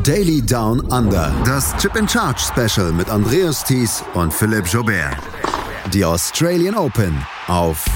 Daily Down Under. Das Chip and Charge Special mit Andreas Thies und Philipp Joubert. Die Australian Open auf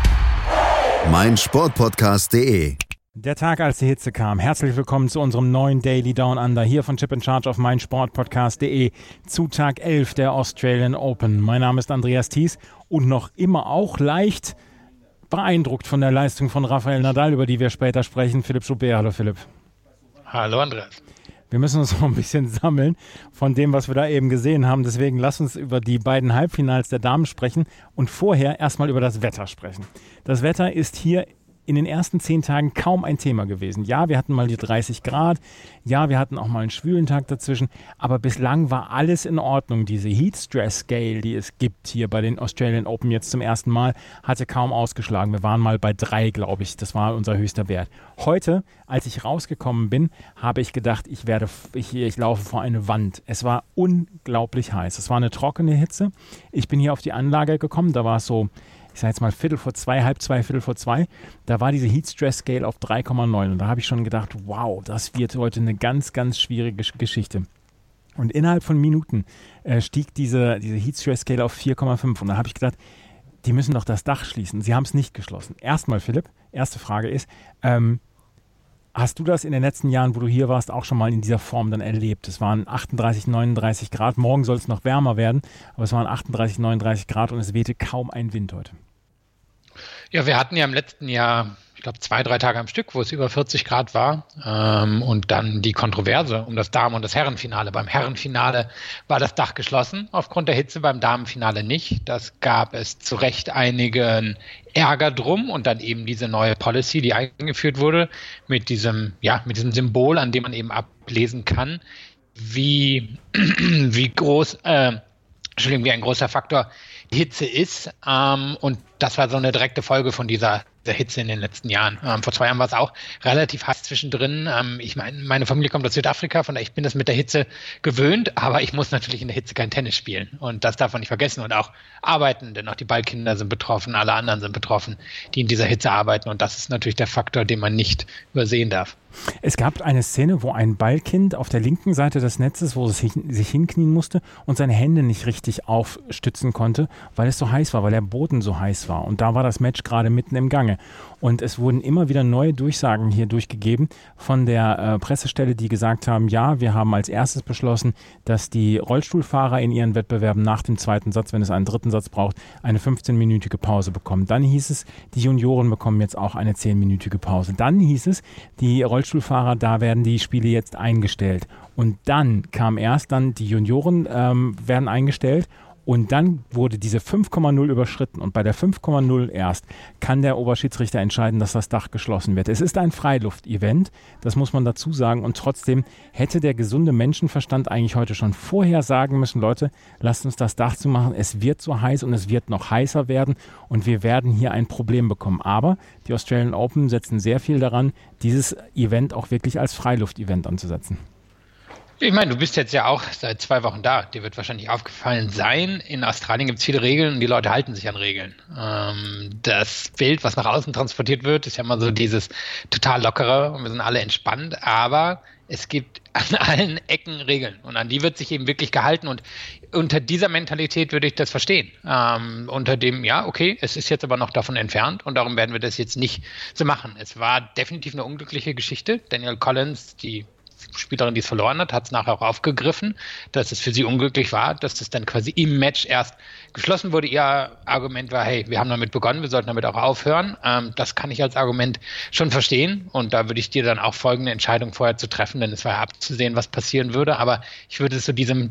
meinsportpodcast.de. Der Tag, als die Hitze kam. Herzlich willkommen zu unserem neuen Daily Down Under hier von Chip and Charge auf meinsportpodcast.de zu Tag 11 der Australian Open. Mein Name ist Andreas Thies und noch immer auch leicht beeindruckt von der Leistung von Rafael Nadal, über die wir später sprechen. Philipp Joubert. Hallo Philipp. Hallo Andreas. Wir müssen uns noch ein bisschen sammeln von dem, was wir da eben gesehen haben. Deswegen lass uns über die beiden Halbfinals der Damen sprechen und vorher erstmal über das Wetter sprechen. Das Wetter ist hier in den ersten 10 Tagen kaum ein Thema gewesen. Ja, wir hatten mal die 30 Grad. Ja, wir hatten auch mal einen schwülen Tag dazwischen. Aber bislang war alles in Ordnung. Diese Heat Stress Scale, die es gibt hier bei den Australian Open jetzt zum ersten Mal, hatte kaum ausgeschlagen. Wir waren mal bei 3, glaube ich. Das war unser höchster Wert. Heute, als ich rausgekommen bin, habe ich gedacht, ich laufe vor eine Wand. Es war unglaublich heiß. Es war eine trockene Hitze. Ich bin hier auf die Anlage gekommen. Da war es so, ich sage jetzt mal 1:45, da war diese Heat Stress Scale auf 3,9 und da habe ich schon gedacht, wow, das wird heute eine ganz, ganz schwierige Geschichte. Und innerhalb von Minuten stieg diese Heat Stress Scale auf 4,5 und da habe ich gedacht, die müssen doch das Dach schließen. Sie haben es nicht geschlossen. Erstmal, Philipp, erste Frage ist, hast du das in den letzten Jahren, wo du hier warst, auch schon mal in dieser Form dann erlebt? Es waren 38, 39 Grad, morgen soll es noch wärmer werden, aber es waren 38, 39 Grad und es wehte kaum ein Wind heute. Ja, wir hatten ja im letzten Jahr, ich glaube 2-3 Tage am Stück, wo es über 40 Grad war und dann die Kontroverse um das Damen- und das Herrenfinale. Beim Herrenfinale war das Dach geschlossen, aufgrund der Hitze, beim Damenfinale nicht. Das gab es zu Recht einigen Ärger drum und dann eben diese neue Policy, die eingeführt wurde, mit diesem Symbol, an dem man eben ablesen kann, wie ein großer Faktor Hitze ist. Und das war so eine direkte Folge von dieser Hitze in den letzten Jahren. Vor 2 Jahren war es auch relativ heiß zwischendrin. Ich meine, meine Familie kommt aus Südafrika, von daher ich bin das mit der Hitze gewöhnt, aber ich muss natürlich in der Hitze kein Tennis spielen. Und das darf man nicht vergessen. Und auch arbeiten, denn auch die Ballkinder sind betroffen, alle anderen sind betroffen, die in dieser Hitze arbeiten. Und das ist natürlich der Faktor, den man nicht übersehen darf. Es gab eine Szene, wo ein Ballkind auf der linken Seite des Netzes, wo es sich hinknien musste und seine Hände nicht richtig aufstützen konnte, weil es so heiß war, weil der Boden so heiß war. Und da war das Match gerade mitten im Gange. Und es wurden immer wieder neue Durchsagen hier durchgegeben von der Pressestelle, die gesagt haben, ja, wir haben als erstes beschlossen, dass die Rollstuhlfahrer in ihren Wettbewerben nach dem zweiten Satz, wenn es einen dritten Satz braucht, eine 15-minütige Pause bekommen. Dann hieß es, die Junioren bekommen jetzt auch eine 10-minütige Pause. Dann hieß es, die Rollstuhlfahrer, da werden die Spiele jetzt eingestellt. Und dann kam erst die Junioren werden eingestellt. Und dann wurde diese 5,0 überschritten und bei der 5,0 erst kann der Oberschiedsrichter entscheiden, dass das Dach geschlossen wird. Es ist ein Freiluft-Event, das muss man dazu sagen und trotzdem hätte der gesunde Menschenverstand eigentlich heute schon vorher sagen müssen, Leute, lasst uns das Dach zumachen, es wird so heiß und es wird noch heißer werden und wir werden hier ein Problem bekommen. Aber die Australian Open setzen sehr viel daran, dieses Event auch wirklich als Freiluft-Event anzusetzen. Ich meine, du bist jetzt ja auch seit 2 Wochen da. Dir wird wahrscheinlich aufgefallen sein, in Australien gibt es viele Regeln und die Leute halten sich an Regeln. Das Bild, was nach außen transportiert wird, ist ja immer so dieses total lockere und wir sind alle entspannt, aber es gibt an allen Ecken Regeln und an die wird sich eben wirklich gehalten und unter dieser Mentalität würde ich das verstehen. Unter dem, ja, okay, es ist jetzt aber noch davon entfernt und darum werden wir das jetzt nicht so machen. Es war definitiv eine unglückliche Geschichte. Danielle Collins, die Spielerin, die es verloren hat, hat es nachher auch aufgegriffen, dass es für sie unglücklich war, dass das dann quasi im Match erst geschlossen wurde. Ihr Argument war, hey, wir haben damit begonnen, wir sollten damit auch aufhören. Das kann ich als Argument schon verstehen und da würde ich dir dann auch folgende Entscheidung vorher zu treffen, denn es war ja abzusehen, was passieren würde, aber ich würde es so diesem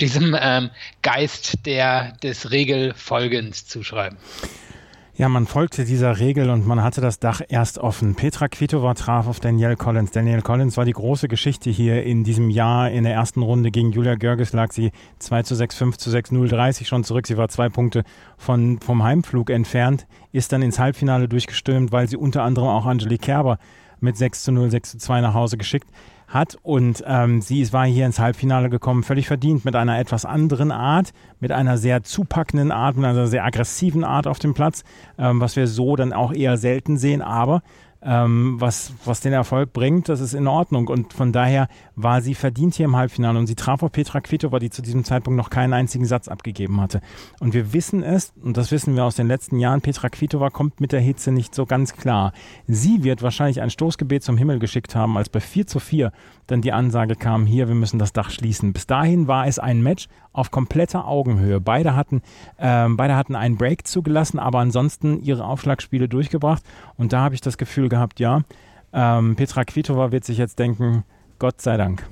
Geist des Regelfolgens zuschreiben. Ja, man folgte dieser Regel und man hatte das Dach erst offen. Petra Kvitova traf auf Danielle Collins. Danielle Collins war die große Geschichte hier in diesem Jahr. In der ersten Runde gegen Julia Görges lag sie 2:6, 5:6, 0:30 schon zurück. Sie war 2 Punkte vom Heimflug entfernt, ist dann ins Halbfinale durchgestürmt, weil sie unter anderem auch Angelique Kerber mit 6:0, 6:2 nach Hause geschickt hat und sie war hier ins Halbfinale gekommen, völlig verdient, mit einer etwas anderen Art, mit einer sehr zupackenden Art, mit einer sehr aggressiven Art auf dem Platz, was wir so dann auch eher selten sehen, aber was den Erfolg bringt, das ist in Ordnung. Und von daher war sie verdient hier im Halbfinale. Und sie traf auf Petra Kvitova, die zu diesem Zeitpunkt noch keinen einzigen Satz abgegeben hatte. Und wir wissen es, und das wissen wir aus den letzten Jahren, Petra Kvitova kommt mit der Hitze nicht so ganz klar. Sie wird wahrscheinlich ein Stoßgebet zum Himmel geschickt haben, als bei 4:4 dann die Ansage kam, hier, wir müssen das Dach schließen. Bis dahin war es ein Match auf kompletter Augenhöhe. Beide hatten einen Break zugelassen, aber ansonsten ihre Aufschlagspiele durchgebracht. Und da habe ich das Gefühl gehabt, Petra Kvitova wird sich jetzt denken, Gott sei Dank.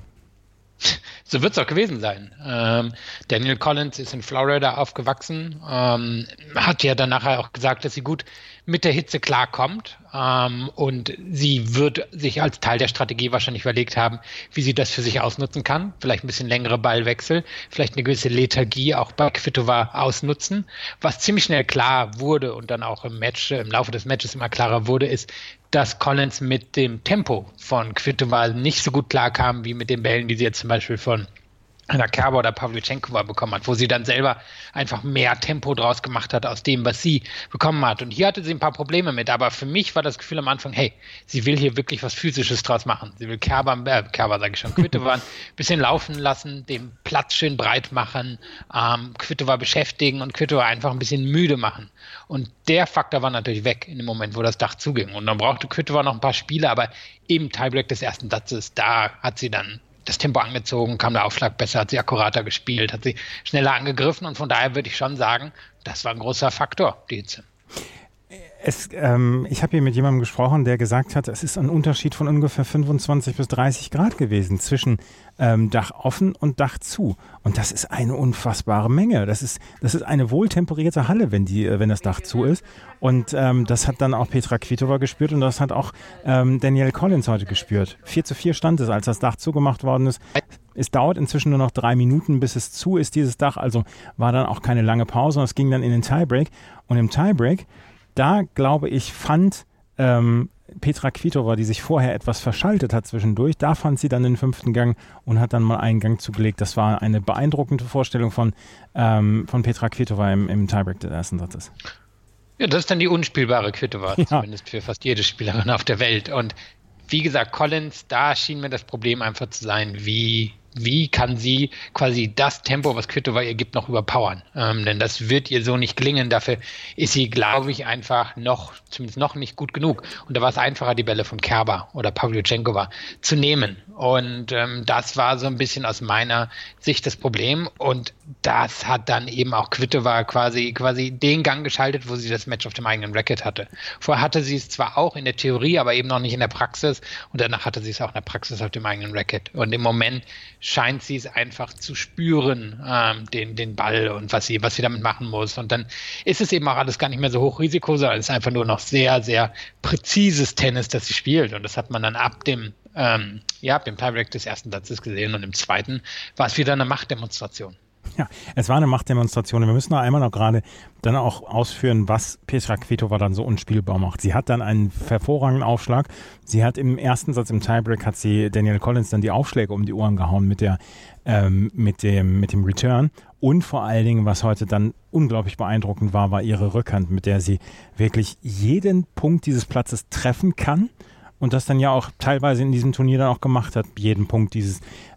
So wird es auch gewesen sein. Danielle Collins ist in Florida aufgewachsen, hat ja dann nachher auch gesagt, dass sie gut mit der Hitze klarkommt, und sie wird sich als Teil der Strategie wahrscheinlich überlegt haben, wie sie das für sich ausnutzen kann. Vielleicht ein bisschen längere Ballwechsel, vielleicht eine gewisse Lethargie auch bei Kvitova ausnutzen. Was ziemlich schnell klar wurde und dann auch im Laufe des Matches immer klarer wurde, ist, dass Collins mit dem Tempo von Kvitova nicht so gut klarkam, wie mit den Bällen, die sie jetzt zum Beispiel von einer Kerber oder Pavlyuchenkova bekommen hat, wo sie dann selber einfach mehr Tempo draus gemacht hat aus dem, was sie bekommen hat. Und hier hatte sie ein paar Probleme mit, aber für mich war das Gefühl am Anfang, hey, sie will hier wirklich was Physisches draus machen. Sie will Kvitova ein bisschen laufen lassen, den Platz schön breit machen, Kvitova beschäftigen und Kvitova einfach ein bisschen müde machen. Und der Faktor war natürlich weg in dem Moment, wo das Dach zuging. Und dann brauchte Kvitova noch ein paar Spiele, aber im Tiebreak des ersten Satzes, da hat sie dann das Tempo angezogen, kam der Aufschlag besser, hat sie akkurater gespielt, hat sie schneller angegriffen, und von daher würde ich schon sagen, das war ein großer Faktor, die Hitze. Ich habe hier mit jemandem gesprochen, der gesagt hat, es ist ein Unterschied von ungefähr 25 bis 30 Grad gewesen zwischen Dach offen und Dach zu. Und das ist eine unfassbare Menge. Das ist eine wohltemperierte Halle, wenn das Dach zu ist. Und das hat dann auch Petra Kvitova gespürt, und das hat auch Danielle Collins heute gespürt. 4:4 stand es, als das Dach zugemacht worden ist. Es dauert inzwischen nur noch 3 Minuten, bis es zu ist, dieses Dach. Also war dann auch keine lange Pause, und es ging dann in den Tiebreak. Und im Tiebreak, da, glaube ich, fand Petra Kvitova, die sich vorher etwas verschaltet hat zwischendurch, da fand sie dann den 5. Gang und hat dann mal einen Gang zugelegt. Das war eine beeindruckende Vorstellung von Petra Kvitova im Tiebreak des ersten Satzes. Ja, das ist dann die unspielbare Kvitova, zumindest für fast jede Spielerin auf der Welt. Und wie gesagt, Collins, da schien mir das Problem einfach zu sein, wie kann sie quasi das Tempo, was Kvitova ihr gibt, noch überpowern? Denn das wird ihr so nicht gelingen. Dafür ist sie, glaube ich, einfach zumindest noch nicht gut genug. Und da war es einfacher, die Bälle von Kerber oder Pavlyuchenkova zu nehmen. Und das war so ein bisschen aus meiner Sicht das Problem. Und das hat dann eben auch Kvitova quasi den Gang geschaltet, wo sie das Match auf dem eigenen Racket hatte. Vorher hatte sie es zwar auch in der Theorie, aber eben noch nicht in der Praxis. Und danach hatte sie es auch in der Praxis auf dem eigenen Racket. Und im Moment scheint sie es einfach zu spüren, den Ball und was sie damit machen muss. Und dann ist es eben auch alles gar nicht mehr so Hochrisiko, sondern es ist einfach nur noch sehr, sehr präzises Tennis, das sie spielt. Und das hat man dann ab dem Tiebreak des ersten Satzes gesehen. Und im zweiten war es wieder eine Machtdemonstration. Ja, es war eine Machtdemonstration. Wir müssen noch einmal gerade dann auch ausführen, was Petra Kvitova dann so unspielbar macht. Sie hat dann einen hervorragenden Aufschlag. Sie hat im ersten Satz im Tiebreak hat sie Danielle Collins dann die Aufschläge um die Ohren gehauen mit dem Return. Und vor allen Dingen, was heute dann unglaublich beeindruckend war ihre Rückhand, mit der sie wirklich jeden Punkt dieses Platzes treffen kann. Und das dann ja auch teilweise in diesem Turnier dann auch gemacht hat, jeden Punkt dieses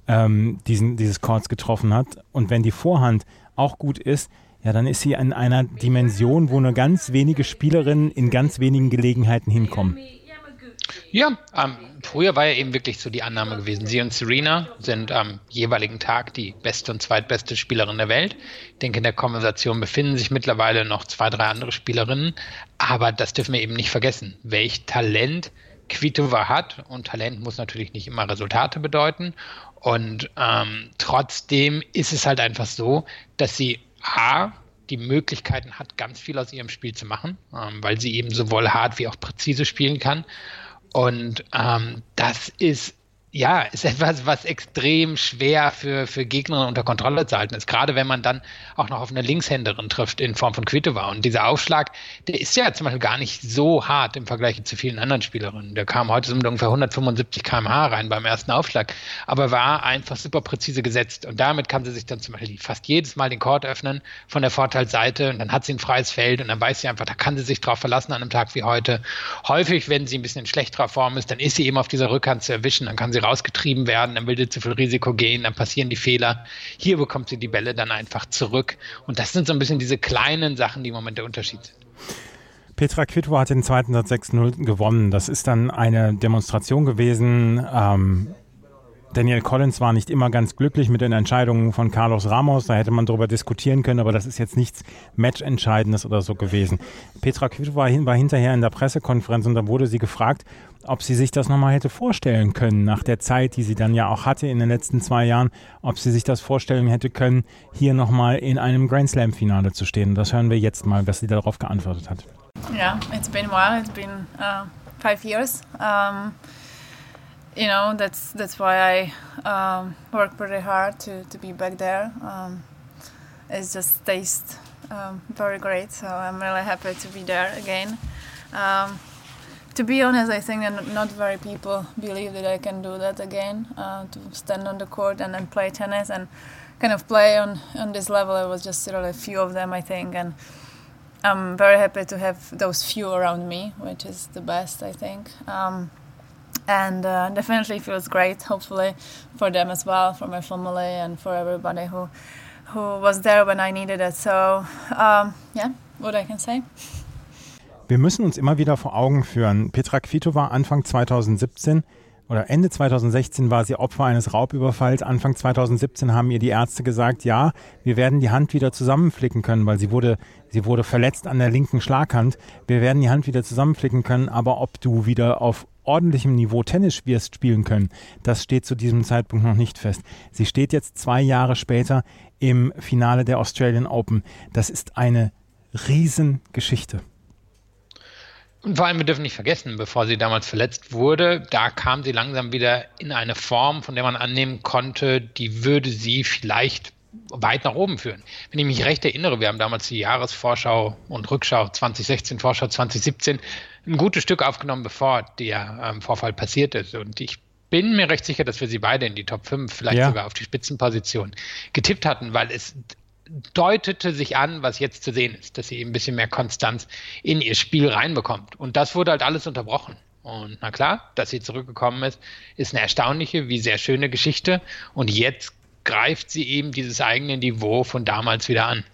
Courts getroffen hat. Und wenn die Vorhand auch gut ist, ja, dann ist sie in einer Dimension, wo nur ganz wenige Spielerinnen in ganz wenigen Gelegenheiten hinkommen. Ja, früher war ja eben wirklich so die Annahme gewesen, sie und Serena sind am jeweiligen Tag die beste und zweitbeste Spielerin der Welt. Ich denke, in der Konversation befinden sich mittlerweile noch 2, 3 andere Spielerinnen, aber das dürfen wir eben nicht vergessen, welch Talent Kvitova hat, und Talent muss natürlich nicht immer Resultate bedeuten, und trotzdem ist es halt einfach so, dass sie die Möglichkeiten hat, ganz viel aus ihrem Spiel zu machen, weil sie eben sowohl hart wie auch präzise spielen kann, und das ist Ja, ist etwas, was extrem schwer für Gegner unter Kontrolle zu halten ist. Gerade wenn man dann auch noch auf eine Linkshänderin trifft in Form von Kvitova. Und dieser Aufschlag, der ist ja zum Beispiel gar nicht so hart im Vergleich zu vielen anderen Spielerinnen. Der kam heute so mit ungefähr 175 km/h rein beim ersten Aufschlag, aber war einfach super präzise gesetzt. Und damit kann sie sich dann zum Beispiel fast jedes Mal den Court öffnen von der Vorteilsseite und dann hat sie ein freies Feld und dann weiß sie einfach, da kann sie sich drauf verlassen an einem Tag wie heute. Häufig, wenn sie ein bisschen in schlechterer Form ist, dann ist sie eben auf dieser Rückhand zu erwischen, dann kann sie rausgetrieben werden, dann will sie zu viel Risiko gehen, dann passieren die Fehler. Hier bekommt sie die Bälle dann einfach zurück. Und das sind so ein bisschen diese kleinen Sachen, die im Moment der Unterschied sind. Petra Kvitova hat den zweiten Satz 6-0 gewonnen. Das ist dann eine Demonstration gewesen. Danielle Collins war nicht immer ganz glücklich mit den Entscheidungen von Carlos Ramos. Da hätte man darüber diskutieren können, aber das ist jetzt nichts Matchentscheidendes oder so gewesen. Petra Kvitova war hinterher in der Pressekonferenz und da wurde sie gefragt, ob sie sich das nochmal hätte vorstellen können, nach der Zeit, die sie dann ja auch hatte in den letzten 2 Jahren, ob sie sich das vorstellen hätte können, hier nochmal in einem Grand Slam-Finale zu stehen. Und das hören wir jetzt mal, was sie darauf geantwortet hat. Yeah, it's been a while. It's been 5 years. You know, that's why I work pretty hard to be back there. It just tastes very great, so I'm really happy to be there again. To be honest, I think that not very people believe that I can do that again, to stand on the court and then play tennis and kind of play on this level. It was just really a few of them, I think, and I'm very happy to have those few around me, which is the best, I think. And definitely feels great, hopefully for them as well, for my family and for everybody who was there when I needed it. So, yeah, what I can say. Wir müssen uns immer wieder vor Augen führen, Petra Kvitova Anfang 2017 oder Ende 2016 war sie Opfer eines Raubüberfalls. Anfang 2017 haben ihr die Ärzte gesagt, ja, wir werden die Hand wieder zusammenflicken können, weil sie wurde verletzt an der linken Schlaghand. Wir werden die Hand wieder zusammenflicken können, aber ob du wieder auf ordentlichem Niveau Tennis wirst spielen können, das steht zu diesem Zeitpunkt noch nicht fest. Sie steht jetzt 2 Jahre später im Finale der Australian Open. Das ist eine Riesengeschichte. Und vor allem, wir dürfen nicht vergessen, bevor sie damals verletzt wurde, da kam sie langsam wieder in eine Form, von der man annehmen konnte, die würde sie vielleicht weit nach oben führen. Wenn ich mich recht erinnere, wir haben damals die Jahresvorschau und Rückschau 2016, Vorschau 2017 ein gutes Stück aufgenommen, bevor der Vorfall passiert ist. Und ich bin mir recht sicher, dass wir sie beide in die Top 5, vielleicht sogar auf die Spitzenposition getippt hatten, weil es deutete sich an, was jetzt zu sehen ist, dass sie eben ein bisschen mehr Konstanz in ihr Spiel reinbekommt. Und das wurde halt alles unterbrochen. Und na klar, dass sie zurückgekommen ist eine erstaunliche, wie sehr schöne Geschichte. Und jetzt greift sie eben dieses eigene Niveau von damals wieder an.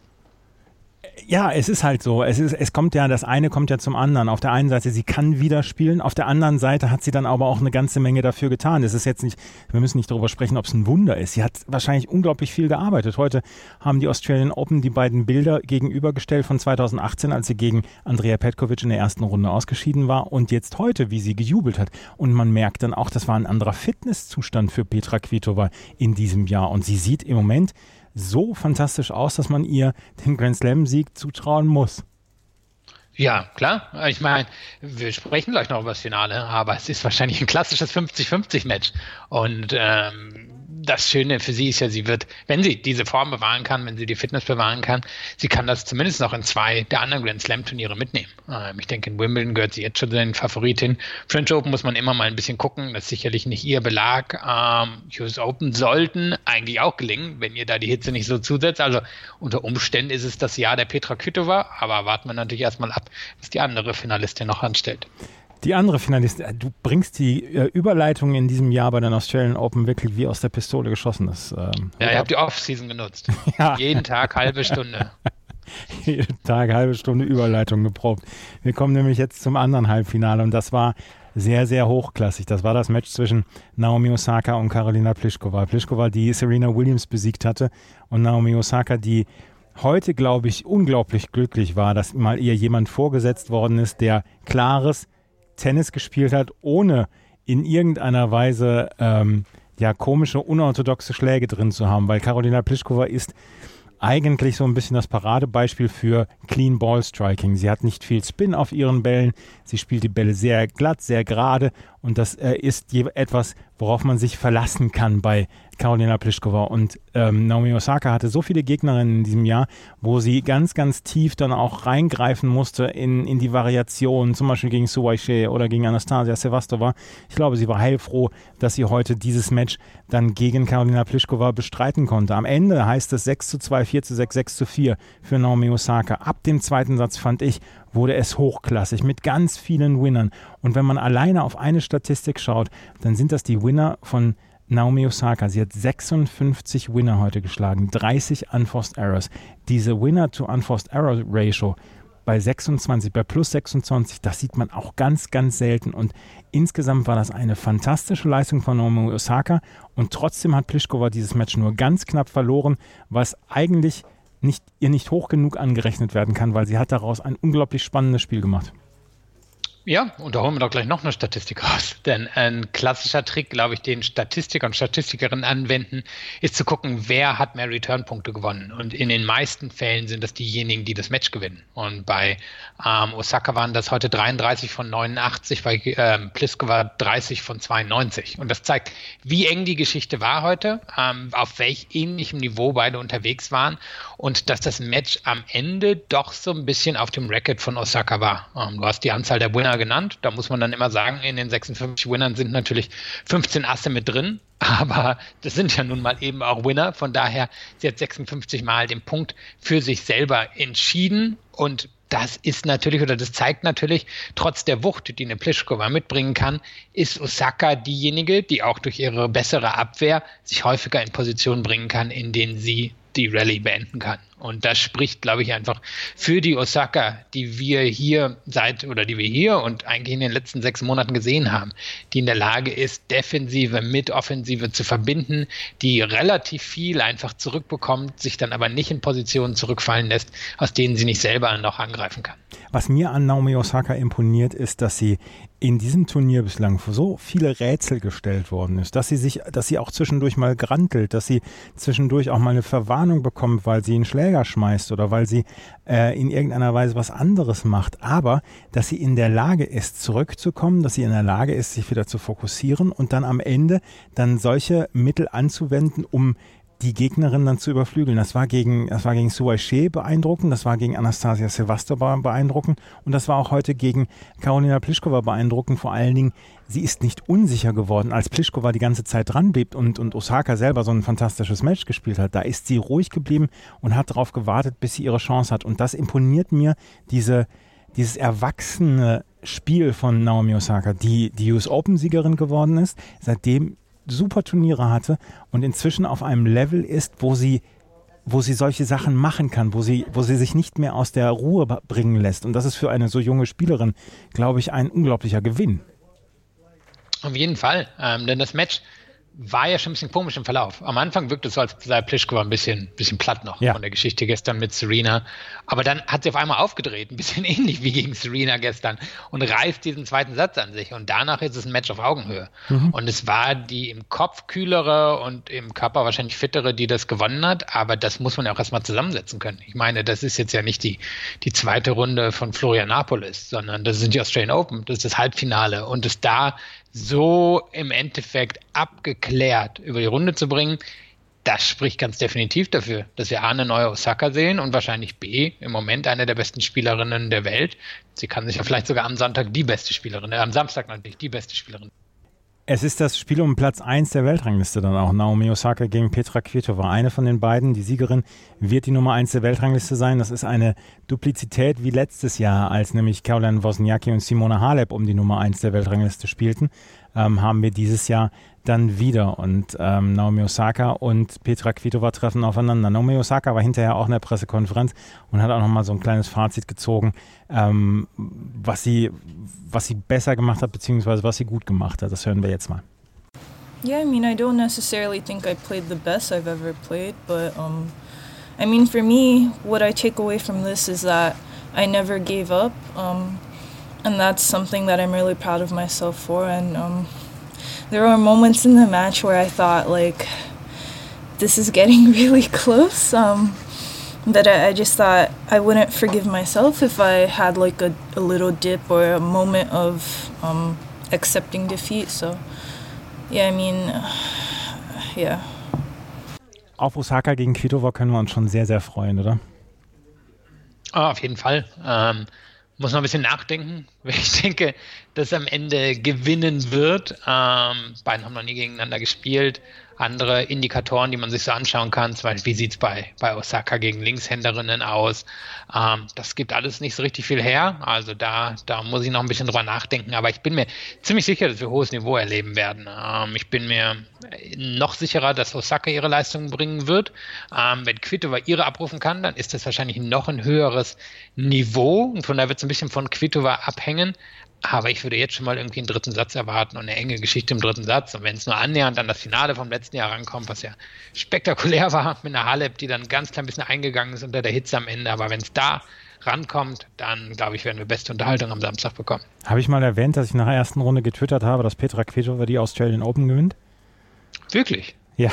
Ja, es ist halt so. Es kommt ja, das eine kommt ja zum anderen. Auf der einen Seite, sie kann wieder spielen, auf der anderen Seite hat sie dann aber auch eine ganze Menge dafür getan. Es ist jetzt nicht, wir müssen nicht darüber sprechen, ob es ein Wunder ist. Sie hat wahrscheinlich unglaublich viel gearbeitet. Heute haben die Australian Open die beiden Bilder gegenübergestellt von 2018, als sie gegen Andrea Petkovic in der ersten Runde ausgeschieden war und jetzt heute, wie sie gejubelt hat. Und man merkt dann auch, das war ein anderer Fitnesszustand für Petra Kvitova in diesem Jahr. Und sie sieht im Moment so fantastisch aus, dass man ihr den Grand Slam-Sieg zutrauen muss. Ja, klar. Ich meine, wir sprechen gleich noch über das Finale, aber es ist wahrscheinlich ein klassisches 50-50-Match. Und das Schöne für sie ist ja, sie wird, wenn sie diese Form bewahren kann, wenn sie die Fitness bewahren kann, sie kann das zumindest noch in 2 der anderen Grand Slam-Turniere mitnehmen. Ich denke, in Wimbledon gehört sie jetzt schon zu den Favoritinnen. French Open muss man immer mal ein bisschen gucken, das ist sicherlich nicht ihr Belag. US Open sollten eigentlich auch gelingen, wenn ihr da die Hitze nicht so zusetzt. Also unter Umständen ist es das Jahr der Petra Kvitova, aber warten wir natürlich erstmal ab, was die andere Finalistin noch anstellt. Die andere Finalistin, du bringst die Überleitung in diesem Jahr bei den Australian Open wirklich wie aus der Pistole geschossen. Ich habe die Off-Season genutzt. Ja. Jeden Tag halbe Stunde. Jeden Tag halbe Stunde Überleitung geprobt. Wir kommen nämlich jetzt zum anderen Halbfinale und das war sehr, sehr hochklassig. Das war das Match zwischen Naomi Osaka und Karolina Pliskova. Pliskova, die Serena Williams besiegt hatte und Naomi Osaka, die heute, glaube ich, unglaublich glücklich war, dass mal ihr jemand vorgesetzt worden ist, der klares Tennis gespielt hat, ohne in irgendeiner Weise komische, unorthodoxe Schläge drin zu haben, weil Karolina Pliskova ist eigentlich so ein bisschen das Paradebeispiel für Clean Ball Striking. Sie hat nicht viel Spin auf ihren Bällen, sie spielt die Bälle sehr glatt, sehr gerade Und das ist etwas, worauf man sich verlassen kann bei Karolina Pliskova. Und Naomi Osaka hatte so viele Gegnerinnen in diesem Jahr, wo sie ganz, ganz tief dann auch reingreifen musste in die Variationen, zum Beispiel gegen Su Weisheng oder gegen Anastasia Sevastova. Ich glaube, sie war heilfroh, dass sie heute dieses Match dann gegen Karolina Pliskova bestreiten konnte. Am Ende heißt es 6:2, 4:6, 6:4 für Naomi Osaka. Ab dem zweiten Satz, fand ich, wurde es hochklassig mit ganz vielen Winnern. Und wenn man alleine auf eine Statistik schaut, dann sind das die Winner von Naomi Osaka. Sie hat 56 Winner heute geschlagen, 30 Unforced Errors. Diese Winner-to-Unforced-Error-Ratio bei 26, bei plus 26, das sieht man auch ganz, ganz selten. Und insgesamt war das eine fantastische Leistung von Naomi Osaka. Und trotzdem hat Pliskova dieses Match nur ganz knapp verloren, was eigentlich ihr nicht hoch genug angerechnet werden kann, weil sie hat daraus ein unglaublich spannendes Spiel gemacht. Ja, und da holen wir doch gleich noch eine Statistik raus. Denn ein klassischer Trick, glaube ich, den Statistiker und Statistikerinnen anwenden, ist zu gucken, wer hat mehr Return-Punkte gewonnen. Und in den meisten Fällen sind das diejenigen, die das Match gewinnen. Und bei Osaka waren das heute 33 von 89, bei Pliskova 30 von 92. Und das zeigt, wie eng die Geschichte war heute, auf welch ähnlichem Niveau beide unterwegs waren und dass das Match am Ende doch so ein bisschen auf dem Record von Osaka war. Du hast die Anzahl der Winner genannt. Da muss man dann immer sagen, in den 56 Winnern sind natürlich 15 Asse mit drin, aber das sind ja nun mal eben auch Winner. Von daher, sie hat 56 Mal den Punkt für sich selber entschieden und das ist natürlich, oder das zeigt natürlich, trotz der Wucht, die eine Pliskova mitbringen kann, ist Osaka diejenige, die auch durch ihre bessere Abwehr sich häufiger in Positionen bringen kann, in denen sie die Rallye beenden kann. Und das spricht, glaube ich, einfach für die Osaka, die wir hier und eigentlich in den letzten 6 Monaten gesehen haben, die in der Lage ist, Defensive mit Offensive zu verbinden, die relativ viel einfach zurückbekommt, sich dann aber nicht in Positionen zurückfallen lässt, aus denen sie nicht selber noch angreifen kann. Was mir an Naomi Osaka imponiert, ist, dass sie in diesem Turnier bislang für so viele Rätsel gestellt worden ist, dass sie auch zwischendurch mal grantelt, dass sie zwischendurch auch mal eine Verwarnung bekommt, weil sie einen Schläger schmeißt oder weil sie in irgendeiner Weise was anderes macht, aber dass sie in der Lage ist, zurückzukommen, dass sie in der Lage ist, sich wieder zu fokussieren und dann am Ende dann solche Mittel anzuwenden, um die Gegnerin dann zu überflügeln. Das war gegen Su Weisheng beeindruckend, das war gegen Anastasia Sevastova beeindruckend und das war auch heute gegen Karolina Pliskova beeindruckend. Vor allen Dingen, sie ist nicht unsicher geworden, als Pliskova die ganze Zeit dran blieb und Osaka selber so ein fantastisches Match gespielt hat. Da ist sie ruhig geblieben und hat darauf gewartet, bis sie ihre Chance hat. Und das imponiert mir, dieses erwachsene Spiel von Naomi Osaka, die US Open-Siegerin geworden ist, seitdem super Turniere hatte und inzwischen auf einem Level ist, wo sie solche Sachen machen kann, wo sie sich nicht mehr aus der Ruhe bringen lässt. Und das ist für eine so junge Spielerin, glaube ich, ein unglaublicher Gewinn. Auf jeden Fall, denn das Match war ja schon ein bisschen komisch im Verlauf. Am Anfang wirkte es so, als sei Pliskova ein bisschen platt noch von der Geschichte gestern mit Serena. Aber dann hat sie auf einmal aufgedreht, ein bisschen ähnlich wie gegen Serena gestern und reißt diesen zweiten Satz an sich. Und danach ist es ein Match auf Augenhöhe. Und es war die im Kopf kühlere und im Körper wahrscheinlich fittere, die das gewonnen hat. Aber das muss man ja auch erstmal zusammensetzen können. Ich meine, das ist jetzt ja nicht die zweite Runde von Florianópolis, sondern das sind die Australian Open. Das ist das Halbfinale. Und es da so im Endeffekt abgeklärt über die Runde zu bringen, das spricht ganz definitiv dafür, dass wir A, eine neue Osaka sehen und wahrscheinlich B, im Moment eine der besten Spielerinnen der Welt. Sie kann sich ja vielleicht sogar am Samstag am Samstag natürlich die beste Spielerin. Es ist das Spiel um Platz 1 der Weltrangliste dann auch. Naomi Osaka gegen Petra Kvitova. Eine von den beiden, die Siegerin, wird die Nummer 1 der Weltrangliste sein. Das ist eine Duplizität wie letztes Jahr, als nämlich Caroline Wozniacki und Simona Halep um die Nummer 1 der Weltrangliste spielten. Haben wir dieses Jahr dann wieder und Naomi Osaka und Petra Kvitova treffen aufeinander. Naomi Osaka war hinterher auch in der Pressekonferenz und hat auch nochmal so ein kleines Fazit gezogen, was sie besser gemacht hat, beziehungsweise was sie gut gemacht hat. Das hören wir jetzt mal. Yeah, I mean, I don't necessarily think I played the best I've ever played, but I mean, for me, what I take away from this is that I never gave up, and that's something that I'm really proud of myself for. And there were moments in the match where I thought, like, this is getting really close, that I just thought I wouldn't forgive myself if I had, like, a little dip or a moment of accepting defeat. So, yeah, I mean, yeah. Auf Osaka gegen Kvitova können wir uns schon sehr, sehr freuen, oder? Auf jeden Fall. Muss noch ein bisschen nachdenken. Ich denke, dass am Ende gewinnen wird. Beiden haben noch nie gegeneinander gespielt. Andere Indikatoren, die man sich so anschauen kann, zum Beispiel, wie sieht es bei Osaka gegen Linkshänderinnen aus? Das gibt alles nicht so richtig viel her. Also da muss ich noch ein bisschen drüber nachdenken. Aber ich bin mir ziemlich sicher, dass wir hohes Niveau erleben werden. Ich bin mir noch sicherer, dass Osaka ihre Leistungen bringen wird. Wenn Kvitova ihre abrufen kann, dann ist das wahrscheinlich noch ein höheres Niveau. Und von daher wird es ein bisschen von Kvitova abhängen. Aber ich würde jetzt schon mal irgendwie einen dritten Satz erwarten und eine enge Geschichte im dritten Satz. Und wenn es nur annähernd an das Finale vom letzten Jahr rankommt, was ja spektakulär war, mit einer Halep, die dann ganz klein bisschen eingegangen ist unter der Hitze am Ende. Aber wenn es da rankommt, dann, glaube ich, werden wir beste Unterhaltung am Samstag bekommen. Habe ich mal erwähnt, dass ich nach der ersten Runde getwittert habe, dass Petra Kvitova die Australian Open gewinnt? Wirklich? Ja.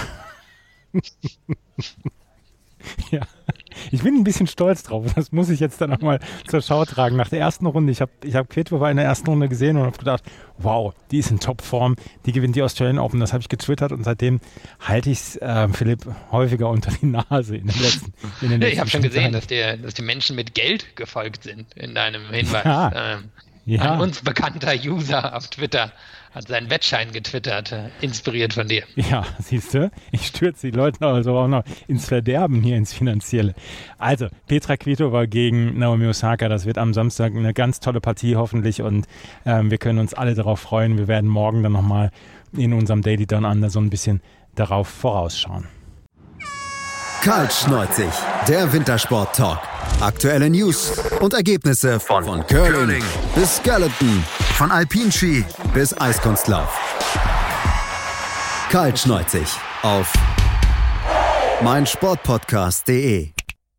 Ja, ich bin ein bisschen stolz drauf. Das muss ich jetzt dann auch mal zur Schau tragen. Nach der ersten Runde, ich hab Kvitova in der ersten Runde gesehen und habe gedacht, wow, die ist in Topform, die gewinnt die Australian Open. Das habe ich getwittert und seitdem halte ich es Philipp häufiger unter die Nase in den letzten Ich habe schon gesehen, dass die Menschen mit Geld gefolgt sind in deinem Hinweis. Ja. Ein uns bekannter User auf Twitter hat seinen Wettschein getwittert, inspiriert von dir. Ja, siehst du, ich stürze die Leute also auch noch ins Verderben hier, ins Finanzielle. Also, Petra Kvitova gegen Naomi Osaka, das wird am Samstag eine ganz tolle Partie hoffentlich und wir können uns alle darauf freuen. Wir werden morgen dann nochmal in unserem Daily Down Under so ein bisschen darauf vorausschauen. Kaltschneuzig, der Wintersport-Talk. Aktuelle News und Ergebnisse von Curling bis Skeleton, von Alpinski bis Eiskunstlauf. Kaltschneuzig auf meinsportpodcast.de.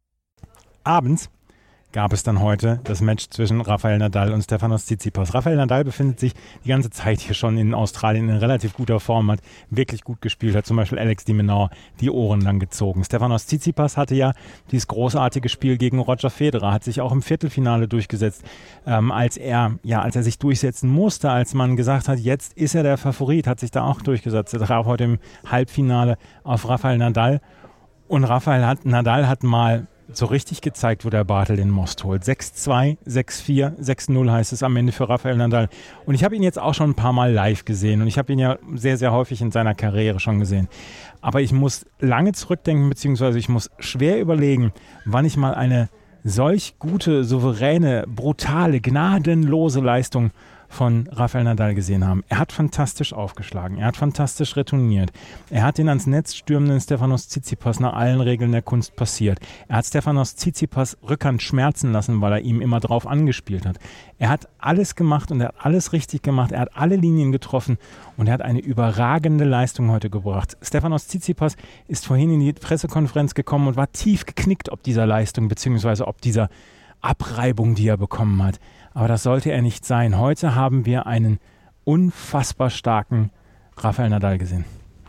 Abends gab es dann heute das Match zwischen Rafael Nadal und Stefanos Tsitsipas. Rafael Nadal befindet sich die ganze Zeit hier schon in Australien in relativ guter Form, hat wirklich gut gespielt, hat zum Beispiel Alex de Minaur die Ohren lang gezogen. Stefanos Tsitsipas hatte ja dieses großartige Spiel gegen Roger Federer, hat sich auch im Viertelfinale durchgesetzt, als er sich durchsetzen musste, als man gesagt hat, jetzt ist er der Favorit, hat sich da auch durchgesetzt. Er traf heute im Halbfinale auf Rafael Nadal und Nadal hat mal so richtig gezeigt, wo der Bartel den Most holt. 6-2, 6-4, 6-0 heißt es am Ende für Rafael Nadal. Und ich habe ihn jetzt auch schon ein paar Mal live gesehen und ich habe ihn ja sehr, sehr häufig in seiner Karriere schon gesehen. Aber ich muss lange zurückdenken, beziehungsweise ich muss schwer überlegen, wann ich mal eine solch gute, souveräne, brutale, gnadenlose Leistung von Rafael Nadal gesehen haben. Er hat fantastisch aufgeschlagen, er hat fantastisch retourniert, er hat den ans Netz stürmenden Stefanos Tsitsipas nach allen Regeln der Kunst passiert. Er hat Stefanos Tsitsipas Rückhand schmerzen lassen, weil er ihm immer drauf angespielt hat. Er hat alles gemacht und er hat alles richtig gemacht, er hat alle Linien getroffen und er hat eine überragende Leistung heute gebracht. Stefanos Tsitsipas ist vorhin in die Pressekonferenz gekommen und war tief geknickt ob dieser Leistung, beziehungsweise ob dieser Abreibung, die er bekommen hat. Aber das sollte er nicht sein. Heute haben wir einen unfassbar starken Rafael Nadal gesehen.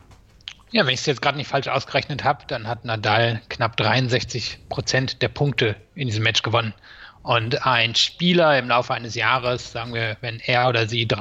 Ja, wenn ich es jetzt gerade nicht falsch ausgerechnet habe, dann hat Nadal knapp 63% der Punkte in diesem Match gewonnen. Und ein Spieler im Laufe eines Jahres, sagen wir, wenn er oder sie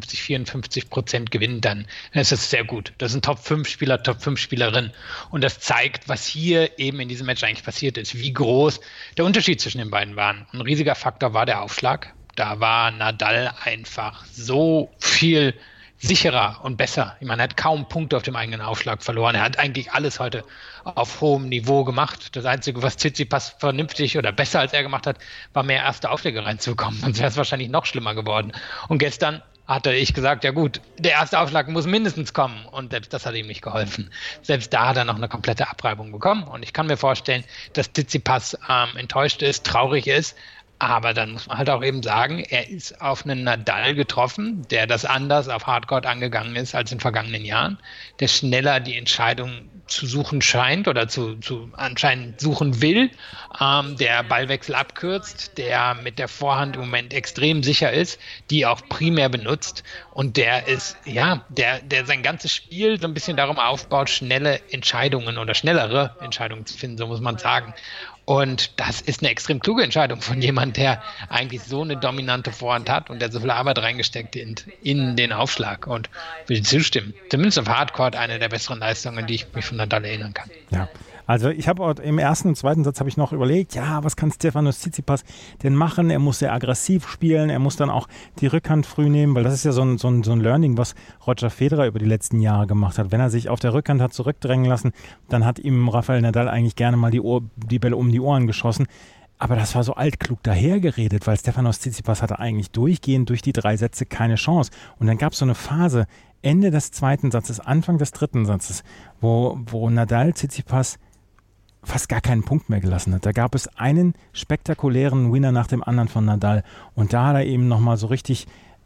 53-54% gewinnt, dann ist das sehr gut. Das sind Top-5-Spieler, Top-5-Spielerin. Und das zeigt, was hier eben in diesem Match eigentlich passiert ist, wie groß der Unterschied zwischen den beiden war. Ein riesiger Faktor war der Aufschlag. Da war Nadal einfach so viel sicherer und besser. Ich meine, er hat kaum Punkte auf dem eigenen Aufschlag verloren. Er hat eigentlich alles heute auf hohem Niveau gemacht. Das Einzige, was Tsitsipas vernünftig oder besser als er gemacht hat, war mehr erste Aufschläge reinzubekommen. Sonst wäre es wahrscheinlich noch schlimmer geworden. Und gestern hatte ich gesagt, ja gut, der erste Aufschlag muss mindestens kommen. Und selbst das hat ihm nicht geholfen. Selbst da hat er noch eine komplette Abreibung bekommen. Und ich kann mir vorstellen, dass Tsitsipas enttäuscht ist, traurig ist. Aber dann muss man halt auch eben sagen, er ist auf einen Nadal getroffen, der das anders auf Hardcourt angegangen ist als in vergangenen Jahren, der schneller die Entscheidung zu suchen scheint oder zu anscheinend suchen will, der Ballwechsel abkürzt, der mit der Vorhand im Moment extrem sicher ist, die auch primär benutzt und der sein ganzes Spiel so ein bisschen darum aufbaut, schnelle Entscheidungen oder schnellere Entscheidungen zu finden, so muss man sagen. Und das ist eine extrem kluge Entscheidung von jemandem, der eigentlich so eine dominante Vorhand hat und der so viel Arbeit reingesteckt in den Aufschlag. Und will zustimmen. Zumindest auf Hardcourt eine der besseren Leistungen, die ich mich von Nadal erinnern kann. Ja. Also ich habe im ersten und zweiten Satz habe ich noch überlegt, ja, was kann Stefanos Tsitsipas denn machen? Er muss sehr aggressiv spielen, er muss dann auch die Rückhand früh nehmen, weil das ist ja so ein Learning, was Roger Federer über die letzten Jahre gemacht hat. Wenn er sich auf der Rückhand hat zurückdrängen lassen, dann hat ihm Rafael Nadal eigentlich gerne mal die Bälle um die Ohren geschossen. Aber das war so altklug dahergeredet, weil Stefanos Tsitsipas hatte eigentlich durchgehend durch die 3 Sätze keine Chance. Und dann gab es so eine Phase, Ende des zweiten Satzes, Anfang des dritten Satzes, wo Nadal Tsitsipas fast gar keinen Punkt mehr gelassen hat. Da gab es einen spektakulären Winner nach dem anderen von Nadal und da hat er eben nochmal so richtig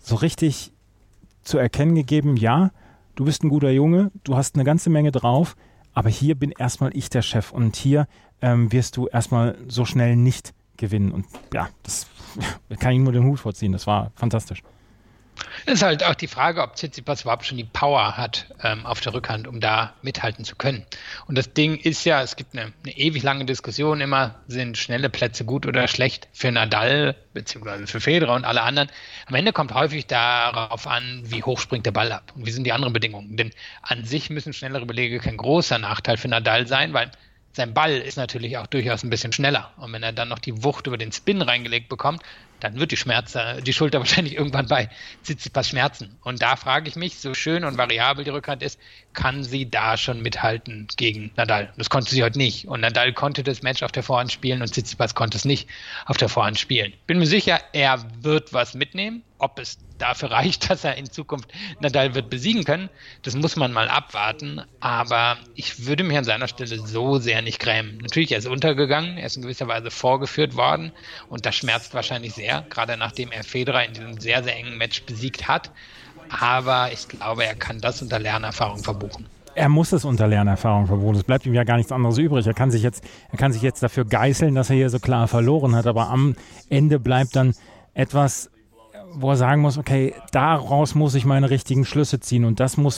zu erkennen gegeben, ja, du bist ein guter Junge, du hast eine ganze Menge drauf, aber hier bin erstmal ich der Chef und hier wirst du erstmal so schnell nicht gewinnen und ja, das kann ich nur den Hut vorziehen, das war fantastisch. Es ist halt auch die Frage, ob Tsitsipas überhaupt schon die Power hat auf der Rückhand, um da mithalten zu können. Und das Ding ist ja, es gibt eine ewig lange Diskussion immer, sind schnelle Plätze gut oder schlecht für Nadal bzw. für Federer und alle anderen. Am Ende kommt häufig darauf an, wie hoch springt der Ball ab und wie sind die anderen Bedingungen. Denn an sich müssen schnellere Beläge kein großer Nachteil für Nadal sein, weil sein Ball ist natürlich auch durchaus ein bisschen schneller. Und wenn er dann noch die Wucht über den Spin reingelegt bekommt, dann wird die Schulter wahrscheinlich irgendwann bei Tsitsipas schmerzen. Und da frage ich mich, so schön und variabel die Rückhand ist, kann sie da schon mithalten gegen Nadal? Das konnte sie heute nicht. Und Nadal konnte das Match auf der Vorhand spielen und Tsitsipas konnte es nicht auf der Vorhand spielen. Bin mir sicher, er wird was mitnehmen. Ob es dafür reicht, dass er in Zukunft Nadal wird besiegen können, das muss man mal abwarten. Aber ich würde mich an seiner Stelle so sehr nicht grämen. Natürlich, er ist untergegangen, er ist in gewisser Weise vorgeführt worden und das schmerzt wahrscheinlich sehr, gerade nachdem er Federer in diesem sehr, sehr engen Match besiegt hat. Aber ich glaube, er kann das unter Lernerfahrung verbuchen. Er muss es unter Lernerfahrung verbuchen. Es bleibt ihm ja gar nichts anderes übrig. Er kann sich jetzt dafür geißeln, dass er hier so klar verloren hat. Aber am Ende bleibt dann etwas, wo er sagen muss, okay, daraus muss ich meine richtigen Schlüsse ziehen und das muss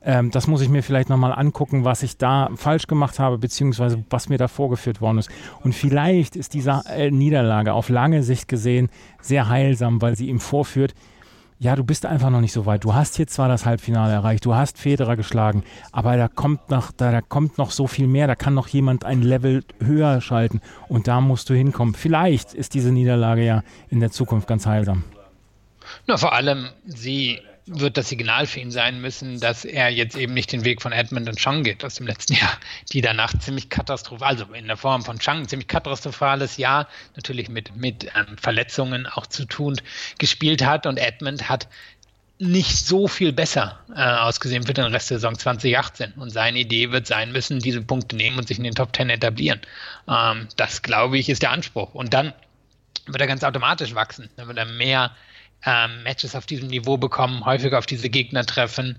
ich mir vielleicht nochmal angucken, was ich da falsch gemacht habe, beziehungsweise was mir da vorgeführt worden ist. Und vielleicht ist diese Niederlage auf lange Sicht gesehen sehr heilsam, weil sie ihm vorführt, ja, du bist einfach noch nicht so weit. Du hast hier zwar das Halbfinale erreicht, du hast Federer geschlagen, aber da kommt noch so viel mehr, da kann noch jemand ein Level höher schalten und da musst du hinkommen. Vielleicht ist diese Niederlage ja in der Zukunft ganz heilsam. Na, vor allem, wird das Signal für ihn sein müssen, dass er jetzt eben nicht den Weg von Edmund und Chang geht aus dem letzten Jahr, die danach ziemlich katastrophal, also in der Form von Chang, ziemlich katastrophales Jahr, natürlich mit Verletzungen auch zu tun, gespielt hat und Edmund hat nicht so viel besser ausgesehen für den Rest der Saison 2018 und seine Idee wird sein müssen, diese Punkte nehmen und sich in den Top 10 etablieren. Das, glaube ich, ist der Anspruch und dann wird er ganz automatisch wachsen, dann wird er mehr Matches auf diesem Niveau bekommen, häufiger auf diese Gegner treffen,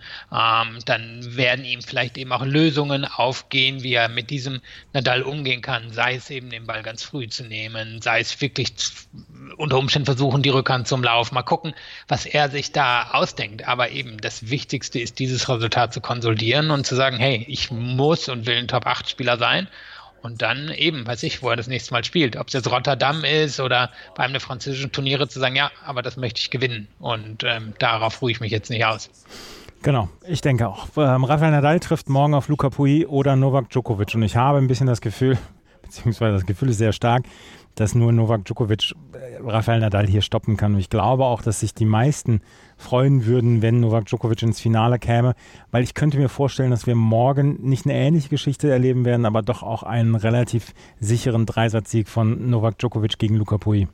dann werden ihm vielleicht eben auch Lösungen aufgehen, wie er mit diesem Nadal umgehen kann, sei es eben den Ball ganz früh zu nehmen, sei es wirklich unter Umständen versuchen, die Rückhand zum Lauf, mal gucken, was er sich da ausdenkt, aber eben das Wichtigste ist, dieses Resultat zu konsolidieren und zu sagen, hey, ich muss und will ein Top-8-Spieler sein. Und dann eben, weiß ich, wo er das nächste Mal spielt. Ob es jetzt Rotterdam ist oder bei einem der französischen Turniere zu sagen, ja, aber das möchte ich gewinnen. Und darauf ruhe ich mich jetzt nicht aus. Genau, ich denke auch. Rafael Nadal trifft morgen auf Luca Pouille oder Novak Djokovic. Und ich habe ein bisschen das Gefühl, beziehungsweise das Gefühl ist sehr stark, dass nur Novak Djokovic Rafael Nadal hier stoppen kann. Und ich glaube auch, dass sich die meisten freuen würden, wenn Novak Djokovic ins Finale käme, weil ich könnte mir vorstellen, dass wir morgen nicht eine ähnliche Geschichte erleben werden, aber doch auch einen relativ sicheren Dreisatzsieg von Novak Djokovic gegen Luca Pouille.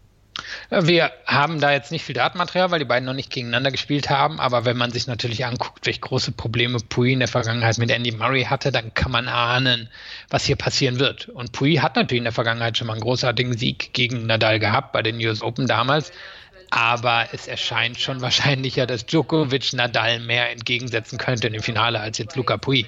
Wir haben da jetzt nicht viel Datenmaterial, weil die beiden noch nicht gegeneinander gespielt haben, aber wenn man sich natürlich anguckt, welche große Probleme Pouille in der Vergangenheit mit Andy Murray hatte, dann kann man ahnen, was hier passieren wird. Und Pouille hat natürlich in der Vergangenheit schon mal einen großartigen Sieg gegen Nadal gehabt, bei den US Open damals, aber es erscheint schon wahrscheinlicher, dass Djokovic Nadal mehr entgegensetzen könnte im Finale als jetzt Luca Pouille,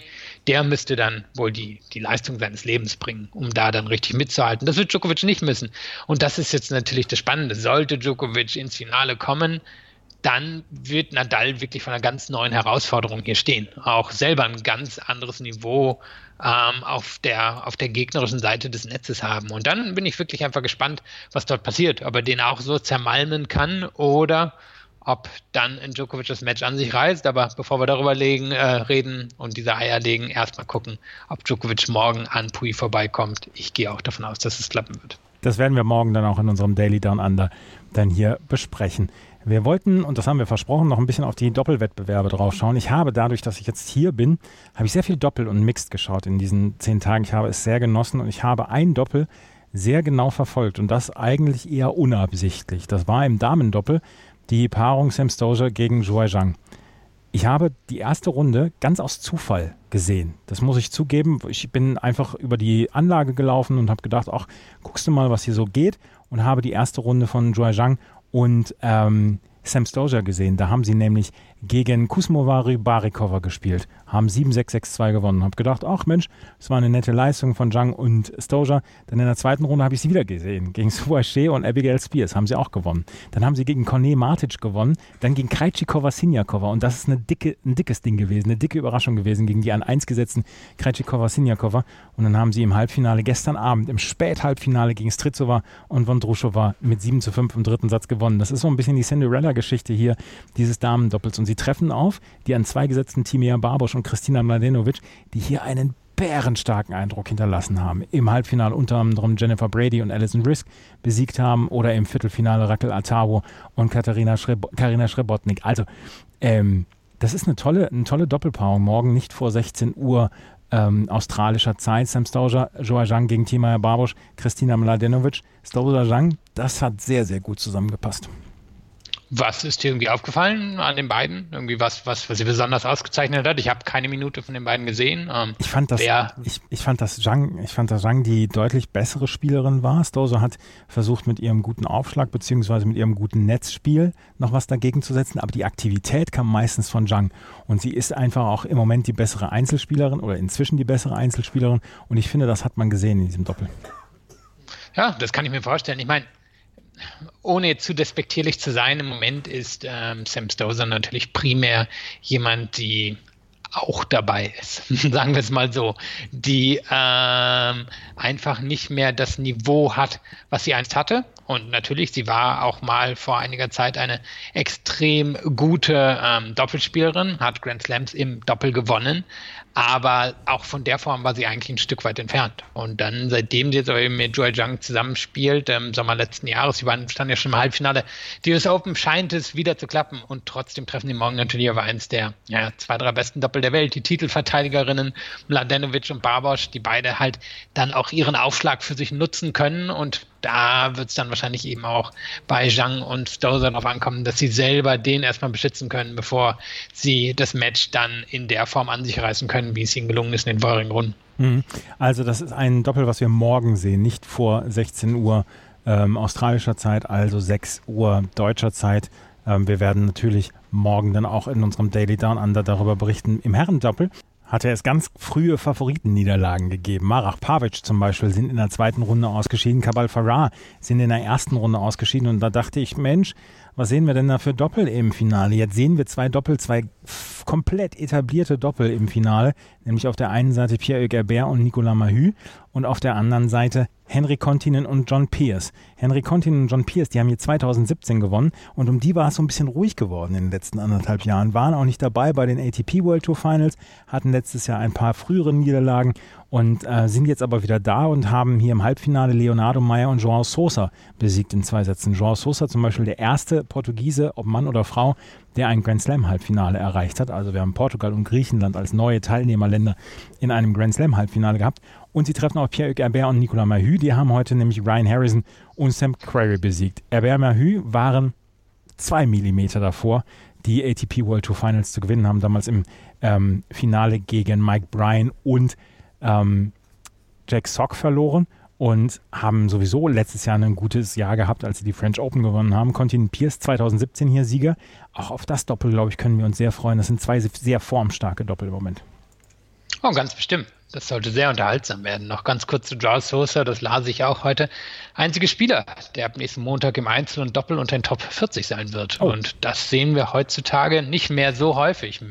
der müsste dann wohl die Leistung seines Lebens bringen, um da dann richtig mitzuhalten. Das wird Djokovic nicht müssen. Und das ist jetzt natürlich das Spannende. Sollte Djokovic ins Finale kommen, dann wird Nadal wirklich vor einer ganz neuen Herausforderung hier stehen. Auch selber ein ganz anderes Niveau auf der gegnerischen Seite des Netzes haben. Und dann bin ich wirklich einfach gespannt, was dort passiert. Ob er den auch so zermalmen kann oder ob dann in Djokovic das Match an sich reißt. Aber bevor wir darüber reden und diese Eier legen, erstmal gucken, ob Djokovic morgen an Pouille vorbeikommt. Ich gehe auch davon aus, dass es klappen wird. Das werden wir morgen dann auch in unserem Daily Down Under dann hier besprechen. Wir wollten, und das haben wir versprochen, noch ein bisschen auf die Doppelwettbewerbe drauf schauen. Ich habe dadurch, dass ich jetzt hier bin, habe ich sehr viel Doppel und Mixed geschaut in diesen 10 Tagen. Ich habe es sehr genossen und ich habe ein Doppel sehr genau verfolgt und das eigentlich eher unabsichtlich. Das war im Damendoppel die Paarung Sam Stosur gegen Zhuai Zhang. Ich habe die erste Runde ganz aus Zufall gesehen. Das muss ich zugeben. Ich bin einfach über die Anlage gelaufen und habe gedacht, ach, guckst du mal, was hier so geht, und habe die erste Runde von Zhuai Zhang und Sam Stosur gesehen. Da haben sie nämlich gegen Kusmova Rybarikova gespielt, haben 7-6, 6-2 gewonnen. Habe gedacht, ach Mensch, das war eine nette Leistung von Zhang und Stosur. Dann in der zweiten Runde habe ich sie wieder gesehen. Gegen Suache und Abigail Spears haben sie auch gewonnen. Dann haben sie gegen Cornet Martic gewonnen, dann gegen Krejcikova-Siniakova, und das ist ein dickes Ding gewesen, eine dicke Überraschung gewesen, gegen die an 1 gesetzten Krejcikova-Siniakova. Und dann haben sie im Halbfinale gestern Abend, im Späthalbfinale gegen Strycova und Vondrousova mit 7-5 im dritten Satz gewonnen. Das ist so ein bisschen die Cinderella-Geschichte hier dieses Damendoppels. Und sie treffen auf die an 2 gesetzten Timea Baboš und Kristina Mladenovic, die hier einen bärenstarken Eindruck hinterlassen haben. Im Halbfinale unter anderem Jennifer Brady und Alison Risk besiegt haben oder im Viertelfinale Raquel Ataro und Karina Srebotnik. Also, das ist eine tolle Doppelpaarung. Morgen nicht vor 16 Uhr australischer Zeit. Sam Stosur, Zhuai Zhang gegen Timea Baboš, Kristina Mladenovic. Stosur Zhang, das hat sehr, sehr gut zusammengepasst. Was ist dir irgendwie aufgefallen an den beiden? Irgendwie was sie besonders ausgezeichnet hat? Ich habe keine Minute von den beiden gesehen. Ich fand, dass Zhang die deutlich bessere Spielerin war. Stosur hat versucht, mit ihrem guten Aufschlag bzw. mit ihrem guten Netzspiel noch was dagegen zu setzen, aber die Aktivität kam meistens von Zhang. Und sie ist einfach auch im Moment die bessere Einzelspielerin oder inzwischen die bessere Einzelspielerin. Und ich finde, das hat man gesehen in diesem Doppel. Ja, das kann ich mir vorstellen. Ich meine, ohne zu despektierlich zu sein, im Moment ist Sam Stosur natürlich primär jemand, die auch dabei ist, sagen wir es mal so, die einfach nicht mehr das Niveau hat, was sie einst hatte. Und natürlich, sie war auch mal vor einiger Zeit eine extrem gute Doppelspielerin, hat Grand Slams im Doppel gewonnen, aber auch von der Form war sie eigentlich ein Stück weit entfernt. Und dann, seitdem sie jetzt aber eben mit Zhuai Zhang zusammenspielt, im Sommer letzten Jahres, standen ja schon im Halbfinale, die US Open, scheint es wieder zu klappen. Und trotzdem treffen die morgen natürlich auf eins der 2, 3 besten Doppel der Welt, die Titelverteidigerinnen Mladenovic und Baboš, die beide halt dann auch ihren Aufschlag für sich nutzen können. Und da wird es dann wahrscheinlich eben auch bei Zhang und Stosur darauf ankommen, dass sie selber den erstmal beschützen können, bevor sie das Match dann in der Form an sich reißen können, wie es ihnen gelungen ist in den vorherigen Runden. Also das ist ein Doppel, was wir morgen sehen, nicht vor 16 Uhr australischer Zeit, also 6 Uhr deutscher Zeit. Wir werden natürlich morgen dann auch in unserem Daily Down Under darüber berichten. Im Herrendoppel hatte es ganz frühe Favoritenniederlagen gegeben. Marach Pavic zum Beispiel sind in der zweiten Runde ausgeschieden. Cabal Farah sind in der ersten Runde ausgeschieden. Und da dachte ich, Mensch, was sehen wir denn da für Doppel im Finale? Jetzt sehen wir 2 komplett etablierte Doppel im Finale. Nämlich auf der einen Seite Pierre-Hugues Herbert und Nicolas Mahut und auf der anderen Seite Henrik Kontinen und John Peers. Henrik Kontinen und John Peers, die haben hier 2017 gewonnen und um die war es so ein bisschen ruhig geworden in den letzten 1,5 Jahren. Waren auch nicht dabei bei den ATP World Tour Finals, hatten letztes Jahr ein paar frühere Niederlagen und sind jetzt aber wieder da und haben hier im Halbfinale Leonardo Mayer und João Sousa besiegt in 2 Sätzen. João Sousa zum Beispiel der erste Portugiese, ob Mann oder Frau, der ein Grand Slam Halbfinale erreicht hat. Also wir haben Portugal und Griechenland als neue Teilnehmerländer in einem Grand Slam Halbfinale gehabt. Und sie treffen auch Pierre-Hugues Herbert und Nicolas Mahut. Die haben heute nämlich Ryan Harrison und Sam Querrey besiegt. Herbert und Mahut waren 2 Millimeter davor, die ATP World Tour Finals zu gewinnen, haben damals im Finale gegen Mike Bryan und Jack Sock verloren und haben sowieso letztes Jahr ein gutes Jahr gehabt, als sie die French Open gewonnen haben. Kontinen Peers 2017 hier Sieger. Auch auf das Doppel, glaube ich, können wir uns sehr freuen. Das sind 2 sehr formstarke Doppel im Moment. Oh, ganz bestimmt. Das sollte sehr unterhaltsam werden. Noch ganz kurz zu Joao Sousa, das las ich auch heute. Einziger Spieler, der ab nächsten Montag im Einzel und Doppel unter den Top 40 sein wird. Oh. Und das sehen wir heutzutage nicht mehr so häufig.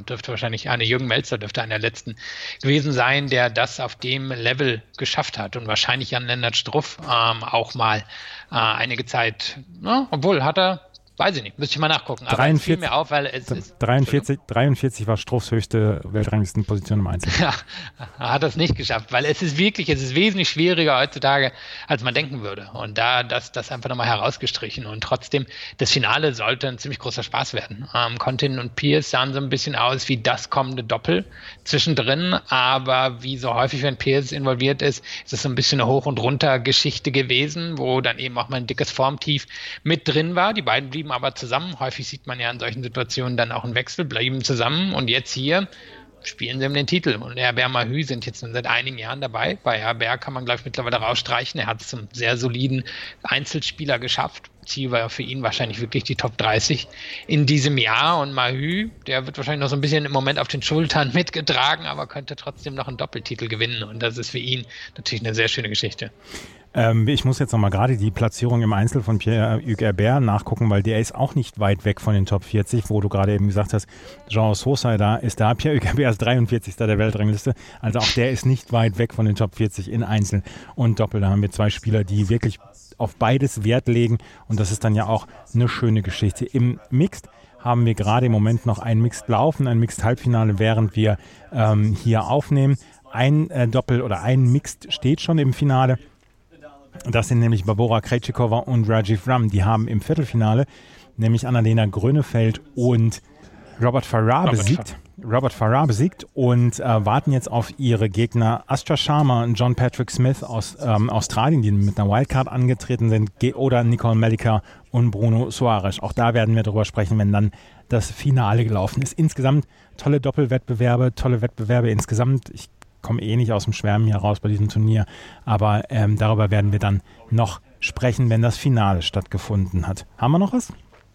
Jürgen Melzer dürfte einer der letzten gewesen sein, der das auf dem Level geschafft hat. Und wahrscheinlich Jan-Lennart Struff auch mal einige Zeit, obwohl hat er, weiß ich nicht, müsste ich mal nachgucken. Aber 43, es fiel mir auf, weil es ist... 43 war Struffs höchste Weltranglistenposition im Einzel. Ja, hat das nicht geschafft, weil es ist wesentlich schwieriger heutzutage, als man denken würde. Und da das einfach nochmal herausgestrichen. Und trotzdem, das Finale sollte ein ziemlich großer Spaß werden. Continen und Pearce sahen so ein bisschen aus wie das kommende Doppel zwischendrin. Aber wie so häufig, wenn Pearce involviert ist es so ein bisschen eine Hoch- und Runter-Geschichte gewesen, wo dann eben auch mal ein dickes Formtief mit drin war. Die beiden blieben aber zusammen. Häufig sieht man ja in solchen Situationen dann auch einen Wechsel, bleiben zusammen. Und jetzt hier spielen sie um den Titel. Und Herbert Mahü sind jetzt schon seit einigen Jahren dabei. Bei Herbert kann man, glaube ich, mittlerweile rausstreichen. Er hat es zum sehr soliden Einzelspieler geschafft. Ziel war für ihn wahrscheinlich wirklich die Top 30 in diesem Jahr. Und Mahü, der wird wahrscheinlich noch so ein bisschen im Moment auf den Schultern mitgetragen, aber könnte trotzdem noch einen Doppeltitel gewinnen. Und das ist für ihn natürlich eine sehr schöne Geschichte. Ich muss jetzt nochmal gerade die Platzierung im Einzel von Pierre-Hugues Herbert nachgucken, weil der ist auch nicht weit weg von den Top 40, wo du gerade eben gesagt hast, Joao Sousa ist da, Pierre-Hugues Herbert ist 43. der Weltrangliste, also auch der ist nicht weit weg von den Top 40 in Einzel und Doppel. Da haben wir zwei Spieler, die wirklich auf beides Wert legen und das ist dann ja auch eine schöne Geschichte. Im Mixed haben wir gerade im Moment noch ein Mixed laufen, ein Mixed-Halbfinale, während wir hier aufnehmen. Ein Doppel oder ein Mixed steht schon im Finale. Das sind nämlich Barbora Krejcikova und Rajiv Ram. Die haben im Viertelfinale nämlich Annalena Grönefeld und Robert Farrar besiegt und warten jetzt auf ihre Gegner Astra Sharma und John Patrick Smith aus Australien, die mit einer Wildcard angetreten sind, oder Nicole Melliker und Bruno Soares. Auch da werden wir darüber sprechen, wenn dann das Finale gelaufen ist. Insgesamt tolle Doppelwettbewerbe, tolle Wettbewerbe insgesamt. Ich komme nicht aus dem Schwärmen hier raus bei diesem Turnier, aber darüber werden wir dann noch sprechen, wenn das Finale stattgefunden hat. Haben wir noch was?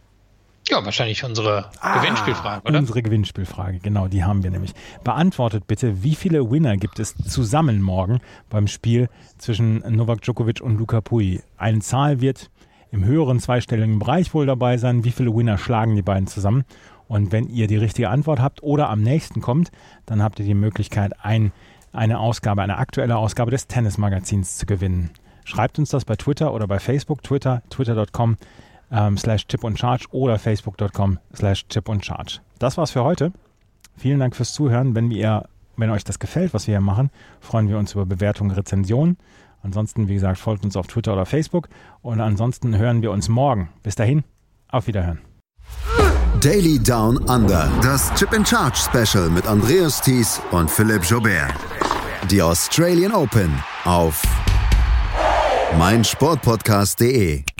Ja, wahrscheinlich unsere Gewinnspielfrage, oder? Unsere Gewinnspielfrage, genau, die haben wir nämlich. Beantwortet bitte, wie viele Winner gibt es zusammen morgen beim Spiel zwischen Novak Djokovic und Luca Pouille? Eine Zahl wird im höheren zweistelligen Bereich wohl dabei sein. Wie viele Winner schlagen die beiden zusammen? Und wenn ihr die richtige Antwort habt oder am nächsten kommt, dann habt ihr die Möglichkeit, eine aktuelle Ausgabe des Tennismagazins zu gewinnen. Schreibt uns das bei Twitter oder bei Facebook, twitter.com/chipundcharge oder facebook.com/chipundcharge. Das war's für heute. Vielen Dank fürs Zuhören. Wenn euch das gefällt, was wir hier machen, freuen wir uns über Bewertungen, Rezensionen. Ansonsten, wie gesagt, folgt uns auf Twitter oder Facebook. Und ansonsten hören wir uns morgen. Bis dahin, auf Wiederhören. Daily Down Under. Das Chip and Charge Special mit Andreas Thies und Philipp Joubert. Die Australian Open auf meinsportpodcast.de.